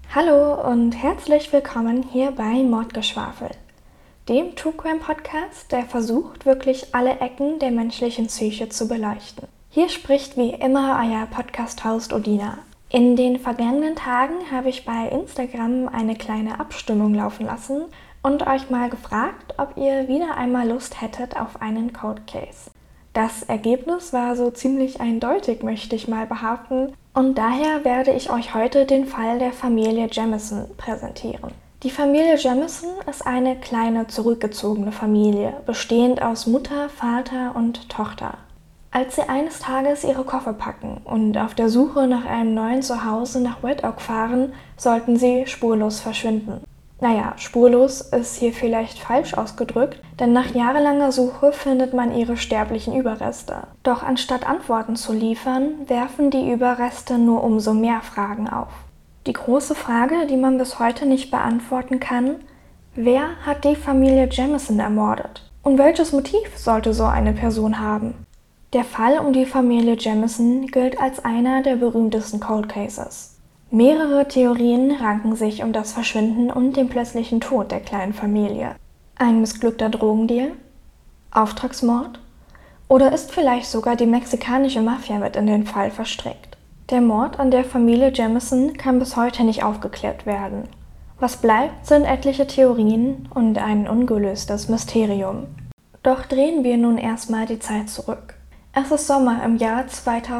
Hallo und herzlich willkommen hier bei Mordgeschwafel, dem True Crime Podcast, der versucht, wirklich alle Ecken der menschlichen Psyche zu beleuchten. Hier spricht wie immer euer Podcast-Host Odina. In den vergangenen Tagen habe ich bei Instagram eine kleine Abstimmung laufen lassen und euch mal gefragt, ob ihr wieder einmal Lust hättet auf einen Cold Case. Das Ergebnis war so ziemlich eindeutig, möchte ich mal behaupten, und daher werde ich euch heute den Fall der Familie Jamison präsentieren. Die Familie Jamison ist eine kleine, zurückgezogene Familie, bestehend aus Mutter, Vater und Tochter. Als sie eines Tages ihre Koffer packen und auf der Suche nach einem neuen Zuhause nach Red Oak fahren, sollten sie spurlos verschwinden. Naja, spurlos ist hier vielleicht falsch ausgedrückt, denn nach jahrelanger Suche findet man ihre sterblichen Überreste. Doch anstatt Antworten zu liefern, werfen die Überreste nur umso mehr Fragen auf. Die große Frage, die man bis heute nicht beantworten kann: Wer hat die Familie Jamison ermordet? Und welches Motiv sollte so eine Person haben? Der Fall um die Familie Jamison gilt als einer der berühmtesten Cold Cases. Mehrere Theorien ranken sich um das Verschwinden und den plötzlichen Tod der kleinen Familie. Ein missglückter Drogendeal? Auftragsmord? Oder ist vielleicht sogar die mexikanische Mafia mit in den Fall verstrickt? Der Mord an der Familie Jamison kann bis heute nicht aufgeklärt werden. Was bleibt, sind etliche Theorien und ein ungelöstes Mysterium. Doch drehen wir nun erstmal die Zeit zurück. Es ist Sommer im Jahr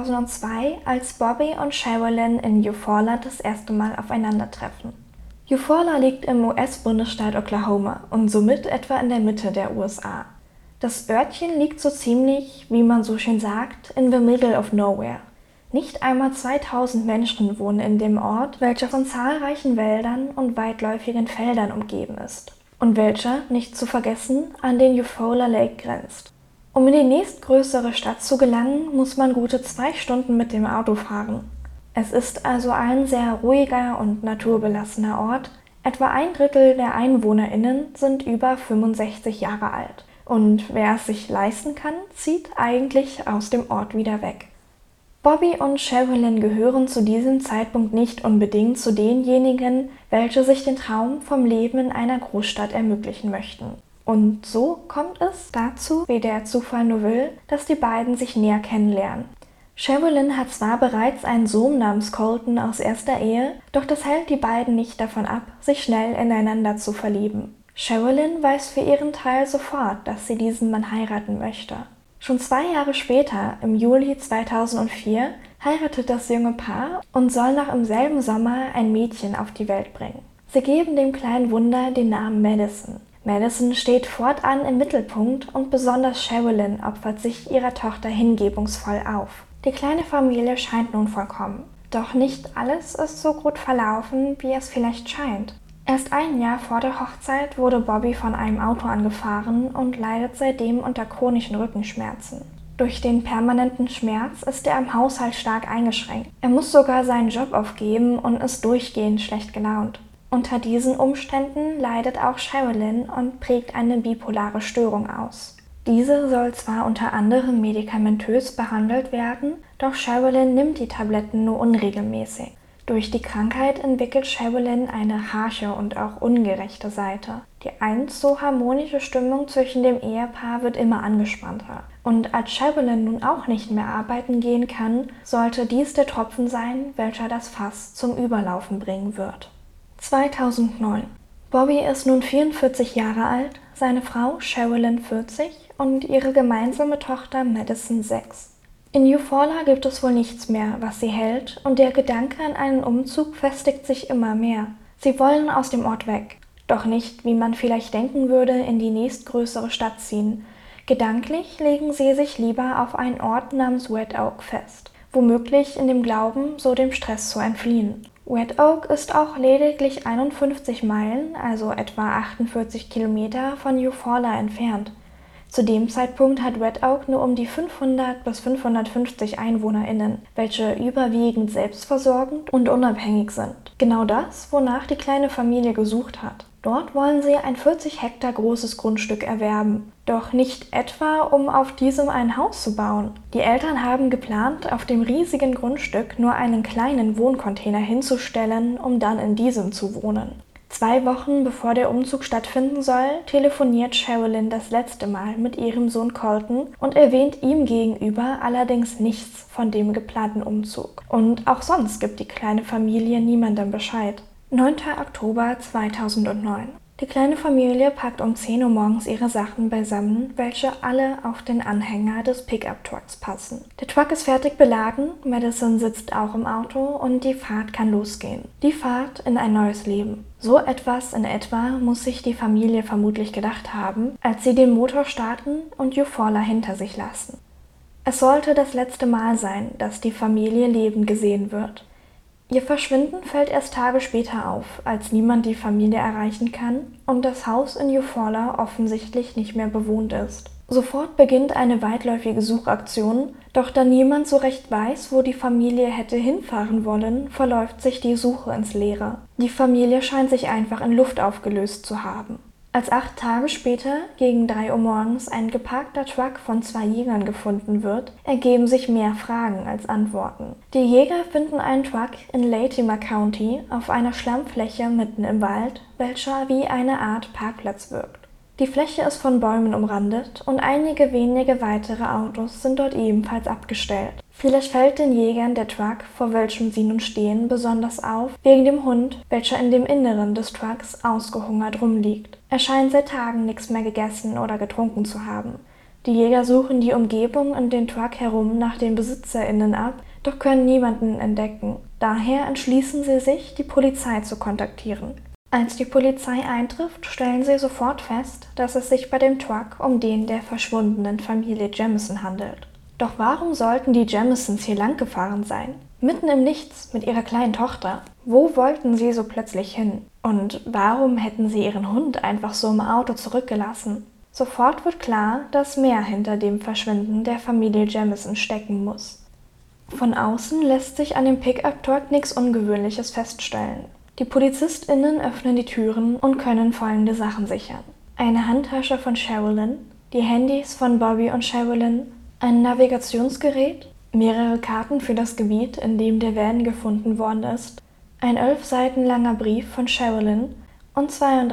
2002, als Bobby und Sherilyn in Eufaula das erste Mal aufeinandertreffen. Eufaula liegt im US-Bundesstaat Oklahoma und somit etwa in der Mitte der USA. Das Örtchen liegt so ziemlich, wie man so schön sagt, in the middle of nowhere. Nicht einmal 2000 Menschen wohnen in dem Ort, welcher von zahlreichen Wäldern und weitläufigen Feldern umgeben ist. Und welcher, nicht zu vergessen, an den Eufaula Lake grenzt. Um in die nächstgrößere Stadt zu gelangen, muss man gute 2 Stunden mit dem Auto fahren. Es ist also ein sehr ruhiger und naturbelassener Ort. Etwa 1/3 der EinwohnerInnen sind über 65 Jahre alt. Und wer es sich leisten kann, zieht eigentlich aus dem Ort wieder weg. Bobby und Sherilyn gehören zu diesem Zeitpunkt nicht unbedingt zu denjenigen, welche sich den Traum vom Leben in einer Großstadt ermöglichen möchten. Und so kommt es dazu, wie der Zufall nur will, dass die beiden sich näher kennenlernen. Sherilyn hat zwar bereits einen Sohn namens Colton aus erster Ehe, doch das hält die beiden nicht davon ab, sich schnell ineinander zu verlieben. Sherilyn weiß für ihren Teil sofort, dass sie diesen Mann heiraten möchte. Schon 2 Jahre später, im Juli 2004, heiratet das junge Paar und soll noch im selben Sommer ein Mädchen auf die Welt bringen. Sie geben dem kleinen Wunder den Namen Madison. Madison steht fortan im Mittelpunkt und besonders Sherilyn opfert sich ihrer Tochter hingebungsvoll auf. Die kleine Familie scheint nun vollkommen. Doch nicht alles ist so gut verlaufen, wie es vielleicht scheint. Erst ein Jahr vor der Hochzeit wurde Bobby von einem Auto angefahren und leidet seitdem unter chronischen Rückenschmerzen. Durch den permanenten Schmerz ist er im Haushalt stark eingeschränkt. Er muss sogar seinen Job aufgeben und ist durchgehend schlecht gelaunt. Unter diesen Umständen leidet auch Sherilyn und prägt eine bipolare Störung aus. Diese soll zwar unter anderem medikamentös behandelt werden, doch Sherilyn nimmt die Tabletten nur unregelmäßig. Durch die Krankheit entwickelt Sherilyn eine harsche und auch ungerechte Seite. Die einst so harmonische Stimmung zwischen dem Ehepaar wird immer angespannter. Und als Sherilyn nun auch nicht mehr arbeiten gehen kann, sollte dies der Tropfen sein, welcher das Fass zum Überlaufen bringen wird. 2009. Bobby ist nun 44 Jahre alt, seine Frau Sherilyn 40 und ihre gemeinsame Tochter Madison 6. In Eufaula gibt es wohl nichts mehr, was sie hält, und der Gedanke an einen Umzug festigt sich immer mehr. Sie wollen aus dem Ort weg, doch nicht, wie man vielleicht denken würde, in die nächstgrößere Stadt ziehen. Gedanklich legen sie sich lieber auf einen Ort namens Red Oak fest, womöglich in dem Glauben, so dem Stress zu entfliehen. Red Oak ist auch lediglich 51 Meilen, also etwa 48 Kilometer, von Eufaula entfernt. Zu dem Zeitpunkt hat Red Oak nur um die 500 bis 550 EinwohnerInnen, welche überwiegend selbstversorgend und unabhängig sind. Genau das, wonach die kleine Familie gesucht hat. Dort wollen sie ein 40 Hektar großes Grundstück erwerben. Doch nicht etwa, um auf diesem ein Haus zu bauen. Die Eltern haben geplant, auf dem riesigen Grundstück nur einen kleinen Wohncontainer hinzustellen, um dann in diesem zu wohnen. 2 Wochen bevor der Umzug stattfinden soll, telefoniert Sherilyn das letzte Mal mit ihrem Sohn Colton und erwähnt ihm gegenüber allerdings nichts von dem geplanten Umzug. Und auch sonst gibt die kleine Familie niemandem Bescheid. 9. Oktober 2009. Die kleine Familie packt um 10 Uhr morgens ihre Sachen beisammen, welche alle auf den Anhänger des Pickup-Trucks passen. Der Truck ist fertig beladen, Madison sitzt auch im Auto und die Fahrt kann losgehen. Die Fahrt in ein neues Leben. So etwas in etwa muss sich die Familie vermutlich gedacht haben, als sie den Motor starten und Eufaula hinter sich lassen. Es sollte das letzte Mal sein, dass die Familie lebend gesehen wird. Ihr Verschwinden fällt erst Tage später auf, als niemand die Familie erreichen kann und das Haus in Eufaula offensichtlich nicht mehr bewohnt ist. Sofort beginnt eine weitläufige Suchaktion, doch da niemand so recht weiß, wo die Familie hätte hinfahren wollen, verläuft sich die Suche ins Leere. Die Familie scheint sich einfach in Luft aufgelöst zu haben. Als 8 Tage später, gegen 3 Uhr morgens, ein geparkter Truck von 2 Jägern gefunden wird, ergeben sich mehr Fragen als Antworten. Die Jäger finden einen Truck in Latimer County auf einer Schlammfläche mitten im Wald, welcher wie eine Art Parkplatz wirkt. Die Fläche ist von Bäumen umrandet und einige wenige weitere Autos sind dort ebenfalls abgestellt. Vielleicht fällt den Jägern der Truck, vor welchem sie nun stehen, besonders auf, wegen dem Hund, welcher in dem Inneren des Trucks ausgehungert rumliegt. Er scheint seit Tagen nichts mehr gegessen oder getrunken zu haben. Die Jäger suchen die Umgebung und den Truck herum nach den BesitzerInnen ab, doch können niemanden entdecken. Daher entschließen sie sich, die Polizei zu kontaktieren. Als die Polizei eintrifft, stellen sie sofort fest, dass es sich bei dem Truck um den der verschwundenen Familie Jamison handelt. Doch warum sollten die Jamisons hier langgefahren sein? Mitten im Nichts mit ihrer kleinen Tochter. Wo wollten sie so plötzlich hin? Und warum hätten sie ihren Hund einfach so im Auto zurückgelassen? Sofort wird klar, dass mehr hinter dem Verschwinden der Familie Jamison stecken muss. Von außen lässt sich an dem Pickup-Truck nichts Ungewöhnliches feststellen. Die PolizistInnen öffnen die Türen und können folgende Sachen sichern: eine Handtasche von Sherilyn, die Handys von Bobby und Sherilyn, ein Navigationsgerät, mehrere Karten für das Gebiet, in dem der Van gefunden worden ist, ein 11 Seiten langer Brief von Sherilyn und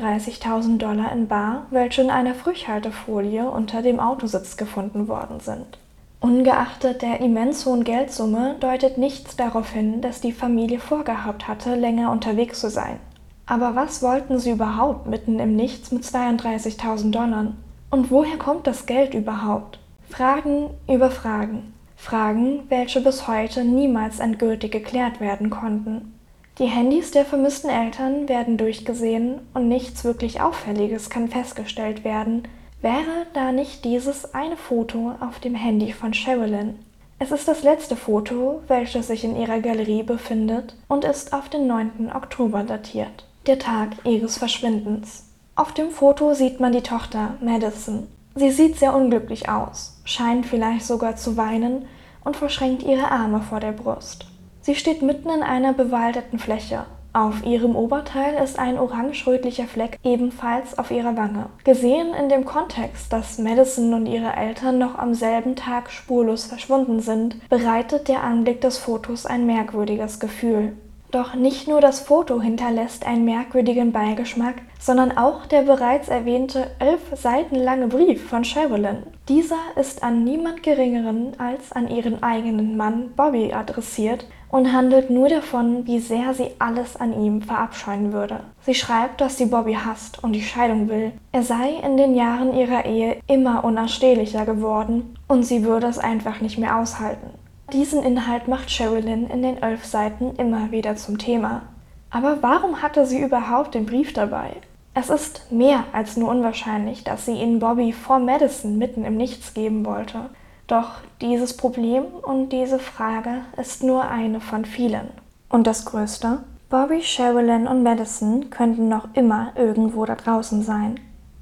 $32.000 in bar, welche in einer Frischhaltefolie unter dem Autositz gefunden worden sind. Ungeachtet der immens hohen Geldsumme deutet nichts darauf hin, dass die Familie vorgehabt hatte, länger unterwegs zu sein. Aber was wollten sie überhaupt mitten im Nichts mit $32.000? Und woher kommt das Geld überhaupt? Fragen über Fragen. Fragen, welche bis heute niemals endgültig geklärt werden konnten. Die Handys der vermissten Eltern werden durchgesehen und nichts wirklich Auffälliges kann festgestellt werden, wäre da nicht dieses eine Foto auf dem Handy von Sherilyn. Es ist das letzte Foto, welches sich in ihrer Galerie befindet und ist auf den 9. Oktober datiert, der Tag ihres Verschwindens. Auf dem Foto sieht man die Tochter Madison. Sie sieht sehr unglücklich aus, scheint vielleicht sogar zu weinen und verschränkt ihre Arme vor der Brust. Sie steht mitten in einer bewaldeten Fläche. Auf ihrem Oberteil ist ein orange-rötlicher Fleck ebenfalls auf ihrer Wange. Gesehen in dem Kontext, dass Madison und ihre Eltern noch am selben Tag spurlos verschwunden sind, bereitet der Anblick des Fotos ein merkwürdiges Gefühl. Doch nicht nur das Foto hinterlässt einen merkwürdigen Beigeschmack, sondern auch der bereits erwähnte 11 Seiten lange Brief von Sherilyn. Dieser ist an niemand Geringeren als an ihren eigenen Mann Bobby adressiert und handelt nur davon, wie sehr sie alles an ihm verabscheuen würde. Sie schreibt, dass sie Bobby hasst und die Scheidung will. Er sei in den Jahren ihrer Ehe immer unausstehlicher geworden und sie würde es einfach nicht mehr aushalten. Diesen Inhalt macht Sherilyn in den 11 Seiten immer wieder zum Thema. Aber warum hatte sie überhaupt den Brief dabei? Es ist mehr als nur unwahrscheinlich, dass sie ihn Bobby vor Madison mitten im Nichts geben wollte. Doch dieses Problem und diese Frage ist nur eine von vielen. Und das Größte? Bobby, Sherilyn und Madison könnten noch immer irgendwo da draußen sein.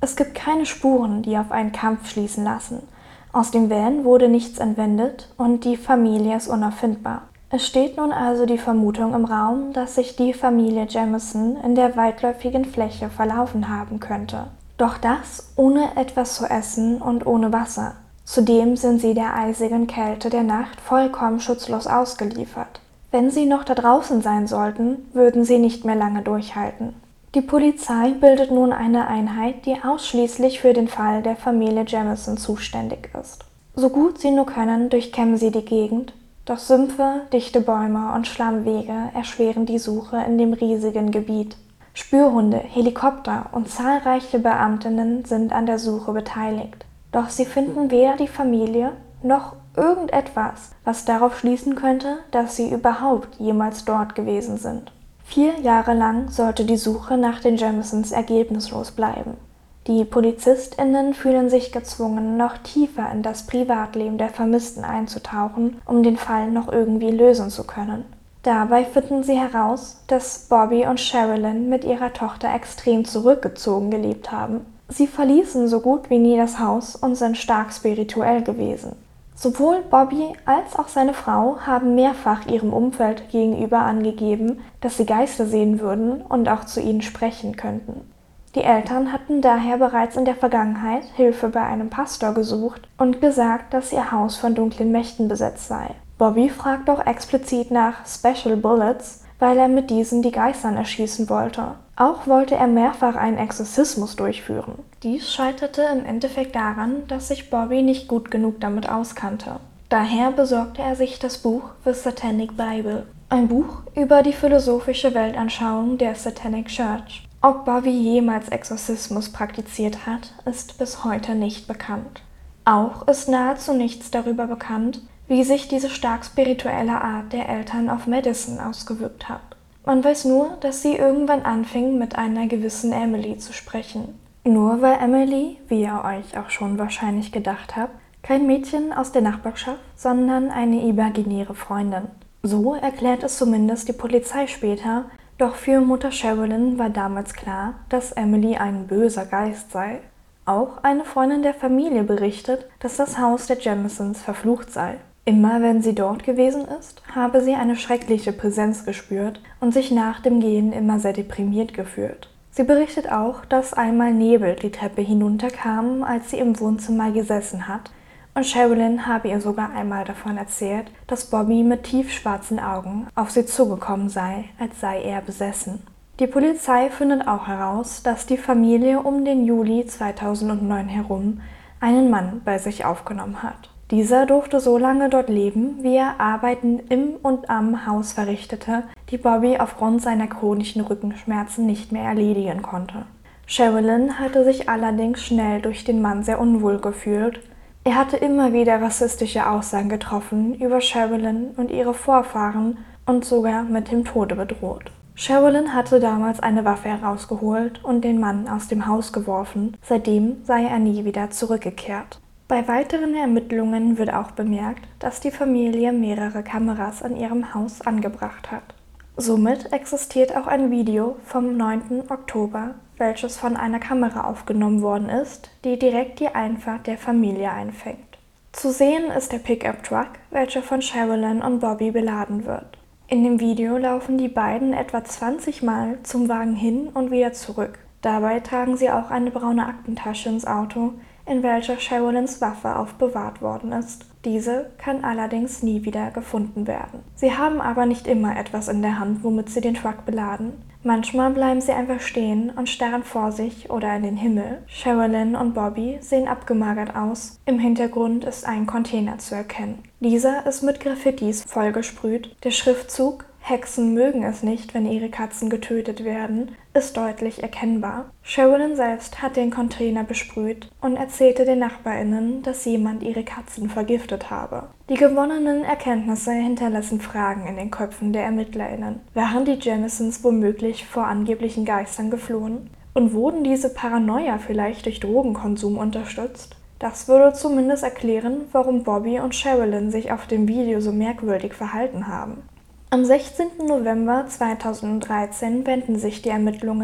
Es gibt keine Spuren, die auf einen Kampf schließen lassen. Aus dem Van wurde nichts entwendet und die Familie ist unauffindbar. Es steht nun also die Vermutung im Raum, dass sich die Familie Jamison in der weitläufigen Fläche verlaufen haben könnte. Doch das ohne etwas zu essen und ohne Wasser. Zudem sind sie der eisigen Kälte der Nacht vollkommen schutzlos ausgeliefert. Wenn sie noch da draußen sein sollten, würden sie nicht mehr lange durchhalten. Die Polizei bildet nun eine Einheit, die ausschließlich für den Fall der Familie Jamison zuständig ist. So gut sie nur können, durchkämmen sie die Gegend, doch Sümpfe, dichte Bäume und Schlammwege erschweren die Suche in dem riesigen Gebiet. Spürhunde, Helikopter und zahlreiche Beamtinnen sind an der Suche beteiligt. Doch sie finden weder die Familie noch irgendetwas, was darauf schließen könnte, dass sie überhaupt jemals dort gewesen sind. 4 Jahre lang sollte die Suche nach den Jamisons ergebnislos bleiben. Die PolizistInnen fühlen sich gezwungen, noch tiefer in das Privatleben der Vermissten einzutauchen, um den Fall noch irgendwie lösen zu können. Dabei finden sie heraus, dass Bobby und Sherilyn mit ihrer Tochter extrem zurückgezogen gelebt haben. Sie verließen so gut wie nie das Haus und sind stark spirituell gewesen. Sowohl Bobby als auch seine Frau haben mehrfach ihrem Umfeld gegenüber angegeben, dass sie Geister sehen würden und auch zu ihnen sprechen könnten. Die Eltern hatten daher bereits in der Vergangenheit Hilfe bei einem Pastor gesucht und gesagt, dass ihr Haus von dunklen Mächten besetzt sei. Bobby fragt auch explizit nach Special Bullets, weil er mit diesen die Geistern erschießen wollte. Auch wollte er mehrfach einen Exorzismus durchführen. Dies scheiterte im Endeffekt daran, dass sich Bobby nicht gut genug damit auskannte. Daher besorgte er sich das Buch The Satanic Bible, ein Buch über die philosophische Weltanschauung der Satanic Church. Ob Bobby jemals Exorzismus praktiziert hat, ist bis heute nicht bekannt. Auch ist nahezu nichts darüber bekannt, wie sich diese stark spirituelle Art der Eltern auf Madison ausgewirkt hat. Man weiß nur, dass sie irgendwann anfing, mit einer gewissen Emily zu sprechen. Nur weil Emily, wie ihr euch auch schon wahrscheinlich gedacht habt, kein Mädchen aus der Nachbarschaft, sondern eine imaginäre Freundin. So erklärt es zumindest die Polizei später, doch für Mutter Sherilyn war damals klar, dass Emily ein böser Geist sei. Auch eine Freundin der Familie berichtet, dass das Haus der Jamisons verflucht sei. Immer wenn sie dort gewesen ist, habe sie eine schreckliche Präsenz gespürt und sich nach dem Gehen immer sehr deprimiert gefühlt. Sie berichtet auch, dass einmal Nebel die Treppe hinunterkam, als sie im Wohnzimmer gesessen hat, und Sherilyn habe ihr sogar einmal davon erzählt, dass Bobby mit tiefschwarzen Augen auf sie zugekommen sei, als sei er besessen. Die Polizei findet auch heraus, dass die Familie um den Juli 2009 herum einen Mann bei sich aufgenommen hat. Dieser durfte so lange dort leben, wie er Arbeiten im und am Haus verrichtete, die Bobby aufgrund seiner chronischen Rückenschmerzen nicht mehr erledigen konnte. Sherilyn hatte sich allerdings schnell durch den Mann sehr unwohl gefühlt. Er hatte immer wieder rassistische Aussagen getroffen über Sherilyn und ihre Vorfahren und sogar mit dem Tode bedroht. Sherilyn hatte damals eine Waffe herausgeholt und den Mann aus dem Haus geworfen. Seitdem sei er nie wieder zurückgekehrt. Bei weiteren Ermittlungen wird auch bemerkt, dass die Familie mehrere Kameras an ihrem Haus angebracht hat. Somit existiert auch ein Video vom 9. Oktober, welches von einer Kamera aufgenommen worden ist, die direkt die Einfahrt der Familie einfängt. Zu sehen ist der Pickup-Truck, welcher von Sherilyn und Bobby beladen wird. In dem Video laufen die beiden etwa 20 Mal zum Wagen hin und wieder zurück. Dabei tragen sie auch eine braune Aktentasche ins Auto, in welcher Sherilyns Waffe aufbewahrt worden ist. Diese kann allerdings nie wieder gefunden werden. Sie haben aber nicht immer etwas in der Hand, womit sie den Truck beladen. Manchmal bleiben sie einfach stehen und starren vor sich oder in den Himmel. Sherilyn und Bobby sehen abgemagert aus. Im Hintergrund ist ein Container zu erkennen. Dieser ist mit Graffitis vollgesprüht. Der Schriftzug „Hexen mögen es nicht, wenn ihre Katzen getötet werden“ ist deutlich erkennbar. Sherilyn selbst hat den Container besprüht und erzählte den NachbarInnen, dass jemand ihre Katzen vergiftet habe. Die gewonnenen Erkenntnisse hinterlassen Fragen in den Köpfen der ErmittlerInnen. Waren die Jamisons womöglich vor angeblichen Geistern geflohen? Und wurden diese Paranoia vielleicht durch Drogenkonsum unterstützt? Das würde zumindest erklären, warum Bobby und Sherilyn sich auf dem Video so merkwürdig verhalten haben. Am 16. November 2013 wenden sich die Ermittlungen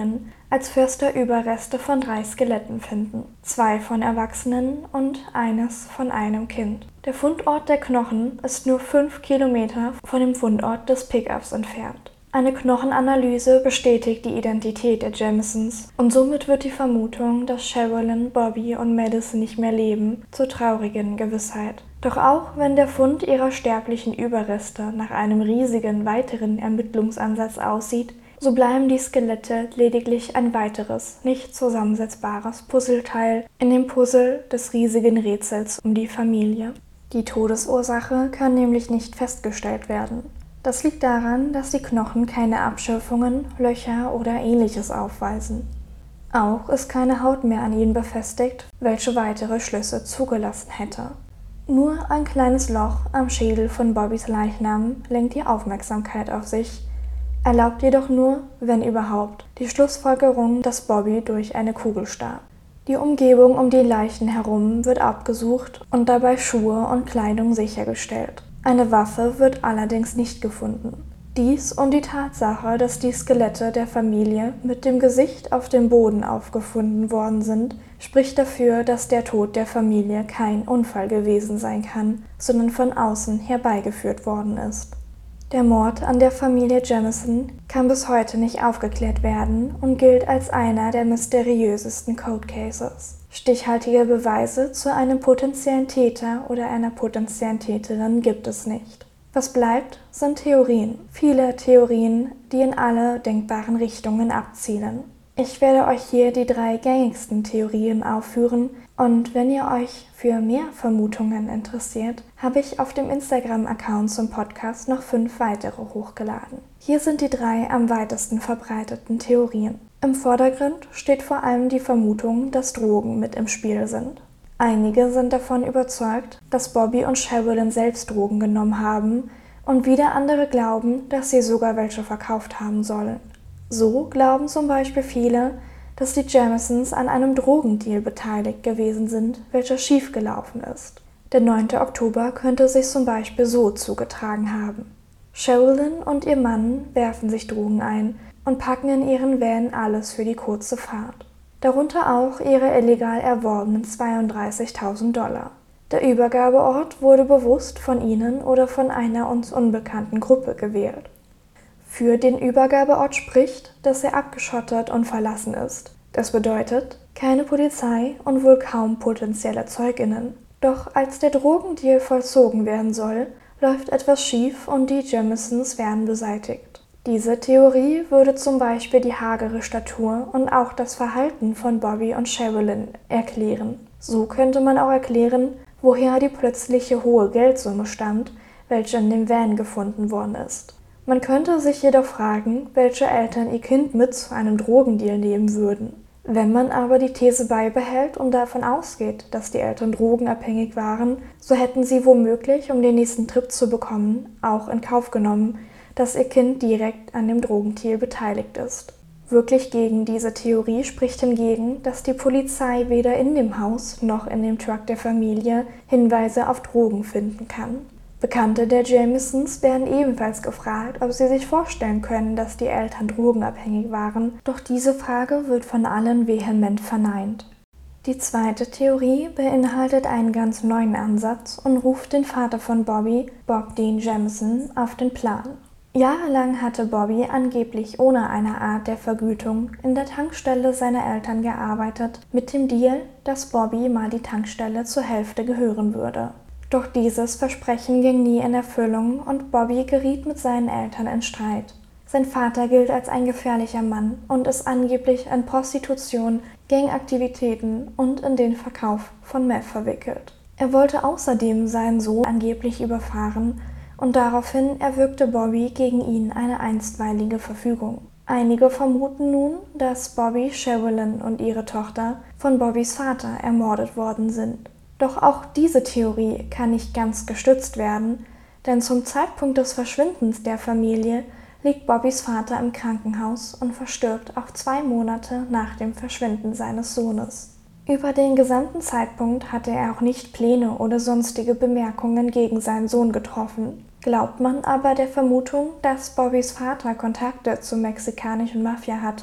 als Förster Überreste von 3 Skeletten finden, 2 von Erwachsenen und eines von einem Kind. Der Fundort der Knochen ist nur 5 Kilometer von dem Fundort des Pickups entfernt. Eine Knochenanalyse bestätigt die Identität der Jamisons und somit wird die Vermutung, dass Sherilyn, Bobby und Madison nicht mehr leben, zur traurigen Gewissheit. Doch auch wenn der Fund ihrer sterblichen Überreste nach einem riesigen weiteren Ermittlungsansatz aussieht, so bleiben die Skelette lediglich ein weiteres, nicht zusammensetzbares Puzzleteil in dem Puzzle des riesigen Rätsels um die Familie. Die Todesursache kann nämlich nicht festgestellt werden. Das liegt daran, dass die Knochen keine Abschürfungen, Löcher oder Ähnliches aufweisen. Auch ist keine Haut mehr an ihnen befestigt, welche weitere Schlüsse zugelassen hätte. Nur ein kleines Loch am Schädel von Bobbys Leichnam lenkt die Aufmerksamkeit auf sich, erlaubt jedoch nur, wenn überhaupt, die Schlussfolgerung, dass Bobby durch eine Kugel starb. Die Umgebung um die Leichen herum wird abgesucht und dabei Schuhe und Kleidung sichergestellt. Eine Waffe wird allerdings nicht gefunden. Dies und die Tatsache, dass die Skelette der Familie mit dem Gesicht auf dem Boden aufgefunden worden sind, spricht dafür, dass der Tod der Familie kein Unfall gewesen sein kann, sondern von außen herbeigeführt worden ist. Der Mord an der Familie Jamison kann bis heute nicht aufgeklärt werden und gilt als einer der mysteriösesten Cold Cases. Stichhaltige Beweise zu einem potenziellen Täter oder einer potenziellen Täterin gibt es nicht. Was bleibt, sind Theorien. Viele Theorien, die in alle denkbaren Richtungen abzielen. Ich werde euch hier die 3 gängigsten Theorien aufführen und wenn ihr euch für mehr Vermutungen interessiert, habe ich auf dem Instagram-Account zum Podcast noch 5 weitere hochgeladen. Hier sind die 3 am weitesten verbreiteten Theorien. Im Vordergrund steht vor allem die Vermutung, dass Drogen mit im Spiel sind. Einige sind davon überzeugt, dass Bobby und Sherilyn selbst Drogen genommen haben und wieder andere glauben, dass sie sogar welche verkauft haben sollen. So glauben zum Beispiel viele, dass die Jamisons an einem Drogendeal beteiligt gewesen sind, welcher schiefgelaufen ist. Der 9. Oktober könnte sich zum Beispiel so zugetragen haben. Sherilyn und ihr Mann werfen sich Drogen ein und packen in ihren Van alles für die kurze Fahrt. Darunter auch ihre illegal erworbenen $32.000. Der Übergabeort wurde bewusst von ihnen oder von einer uns unbekannten Gruppe gewählt. Für den Übergabeort spricht, dass er abgeschottet und verlassen ist. Das bedeutet, keine Polizei und wohl kaum potenzielle ZeugInnen. Doch als der Drogendeal vollzogen werden soll, läuft etwas schief und die Jamisons werden beseitigt. Diese Theorie würde zum Beispiel die hagere Statur und auch das Verhalten von Bobby und Sherilyn erklären. So könnte man auch erklären, woher die plötzliche hohe Geldsumme stammt, welche in dem Van gefunden worden ist. Man könnte sich jedoch fragen, welche Eltern ihr Kind mit zu einem Drogendeal nehmen würden. Wenn man aber die These beibehält und davon ausgeht, dass die Eltern drogenabhängig waren, so hätten sie womöglich, um den nächsten Trip zu bekommen, auch in Kauf genommen, dass ihr Kind direkt an dem Drogendeal beteiligt ist. Wirklich gegen diese Theorie spricht hingegen, dass die Polizei weder in dem Haus noch in dem Truck der Familie Hinweise auf Drogen finden kann. Bekannte der Jamisons werden ebenfalls gefragt, ob sie sich vorstellen können, dass die Eltern drogenabhängig waren, doch diese Frage wird von allen vehement verneint. Die zweite Theorie beinhaltet einen ganz neuen Ansatz und ruft den Vater von Bobby, Bob Dean Jamison, auf den Plan. Jahrelang hatte Bobby angeblich ohne eine Art der Vergütung in der Tankstelle seiner Eltern gearbeitet, mit dem Deal, dass Bobby mal die Tankstelle zur Hälfte gehören würde. Doch dieses Versprechen ging nie in Erfüllung und Bobby geriet mit seinen Eltern in Streit. Sein Vater gilt als ein gefährlicher Mann und ist angeblich in Prostitution, Gangaktivitäten und in den Verkauf von Meth verwickelt. Er wollte außerdem seinen Sohn angeblich überfahren und daraufhin erwirkte Bobby gegen ihn eine einstweilige Verfügung. Einige vermuten nun, dass Bobby, Sherilyn und ihre Tochter von Bobbys Vater ermordet worden sind. Doch auch diese Theorie kann nicht ganz gestützt werden, denn zum Zeitpunkt des Verschwindens der Familie liegt Bobbys Vater im Krankenhaus und verstirbt auch 2 Monate nach dem Verschwinden seines Sohnes. Über den gesamten Zeitpunkt hatte er auch nicht Pläne oder sonstige Bemerkungen gegen seinen Sohn getroffen. Glaubt man aber der Vermutung, dass Bobbys Vater Kontakte zur mexikanischen Mafia hatte,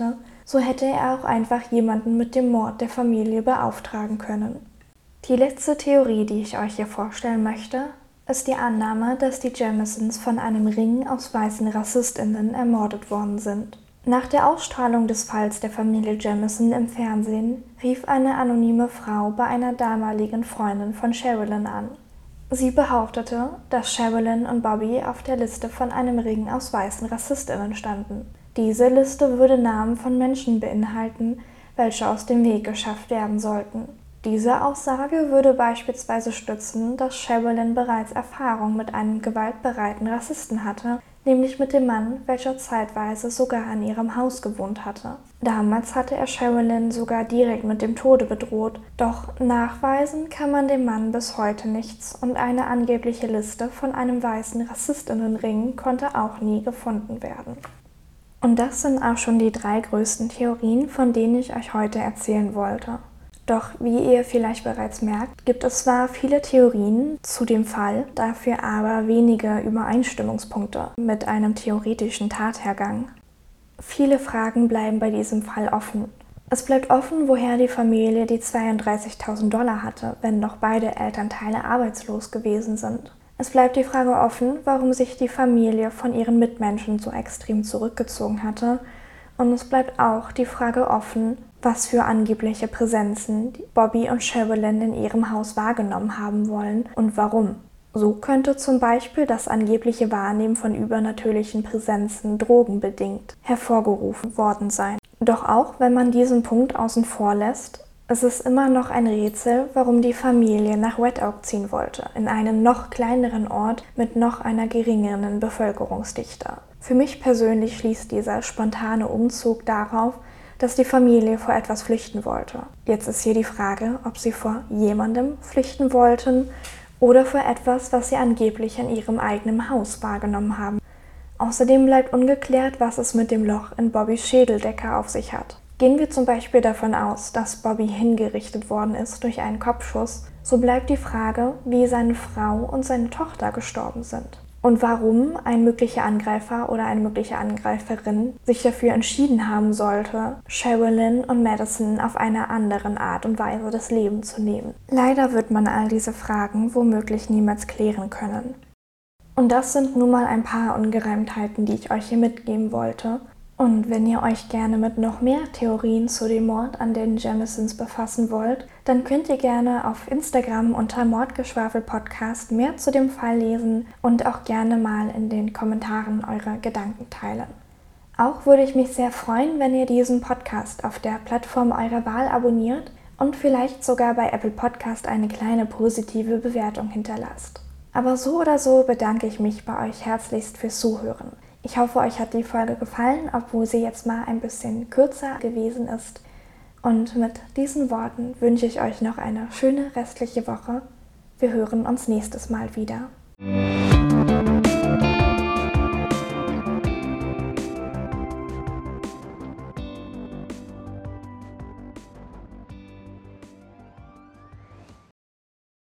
so hätte er auch einfach jemanden mit dem Mord der Familie beauftragen können. Die letzte Theorie, die ich euch hier vorstellen möchte, ist die Annahme, dass die Jamisons von einem Ring aus weißen RassistInnen ermordet worden sind. Nach der Ausstrahlung des Falls der Familie Jamison im Fernsehen rief eine anonyme Frau bei einer damaligen Freundin von Sherilyn an. Sie behauptete, dass Sherilyn und Bobby auf der Liste von einem Ring aus weißen RassistInnen standen. Diese Liste würde Namen von Menschen beinhalten, welche aus dem Weg geschafft werden sollten. Diese Aussage würde beispielsweise stützen, dass Sherilyn bereits Erfahrung mit einem gewaltbereiten Rassisten hatte, nämlich mit dem Mann, welcher zeitweise sogar in ihrem Haus gewohnt hatte. Damals hatte er Sherilyn sogar direkt mit dem Tode bedroht, doch nachweisen kann man dem Mann bis heute nichts und eine angebliche Liste von einem weißen RassistInnenring konnte auch nie gefunden werden. Und das sind auch schon die 3 größten Theorien, von denen ich euch heute erzählen wollte. Doch wie ihr vielleicht bereits merkt, gibt es zwar viele Theorien zu dem Fall, dafür aber wenige Übereinstimmungspunkte mit einem theoretischen Tathergang. Viele Fragen bleiben bei diesem Fall offen. Es bleibt offen, woher die Familie die $32.000 hatte, wenn noch beide Elternteile arbeitslos gewesen sind. Es bleibt die Frage offen, warum sich die Familie von ihren Mitmenschen so extrem zurückgezogen hatte. Und es bleibt auch die Frage offen, was für angebliche Präsenzen Bobby und Sherilyn in ihrem Haus wahrgenommen haben wollen und warum. So könnte zum Beispiel das angebliche Wahrnehmen von übernatürlichen Präsenzen drogenbedingt hervorgerufen worden sein. Doch auch wenn man diesen Punkt außen vor lässt, ist es immer noch ein Rätsel, warum die Familie nach Red Oak ziehen wollte, in einen noch kleineren Ort mit noch einer geringeren Bevölkerungsdichte. Für mich persönlich schließt dieser spontane Umzug darauf, dass die Familie vor etwas flüchten wollte. Jetzt ist hier die Frage, ob sie vor jemandem flüchten wollten oder vor etwas, was sie angeblich in ihrem eigenen Haus wahrgenommen haben. Außerdem bleibt ungeklärt, was es mit dem Loch in Bobbys Schädeldecke auf sich hat. Gehen wir zum Beispiel davon aus, dass Bobby hingerichtet worden ist durch einen Kopfschuss, so bleibt die Frage, wie seine Frau und seine Tochter gestorben sind. Und warum ein möglicher Angreifer oder eine mögliche Angreiferin sich dafür entschieden haben sollte, Sherilyn und Madison auf eine andere Art und Weise das Leben zu nehmen. Leider wird man all diese Fragen womöglich niemals klären können. Und das sind nun mal ein paar Ungereimtheiten, die ich euch hier mitgeben wollte. Und wenn ihr euch gerne mit noch mehr Theorien zu dem Mord an den Jamisons befassen wollt, dann könnt ihr gerne auf Instagram unter Mordgeschwafel-Podcast mehr zu dem Fall lesen und auch gerne mal in den Kommentaren eure Gedanken teilen. Auch würde ich mich sehr freuen, wenn ihr diesen Podcast auf der Plattform eurer Wahl abonniert und vielleicht sogar bei Apple Podcast eine kleine positive Bewertung hinterlasst. Aber so oder so bedanke ich mich bei euch herzlichst fürs Zuhören. Ich hoffe, euch hat die Folge gefallen, obwohl sie jetzt mal ein bisschen kürzer gewesen ist. Und mit diesen Worten wünsche ich euch noch eine schöne restliche Woche. Wir hören uns nächstes Mal wieder.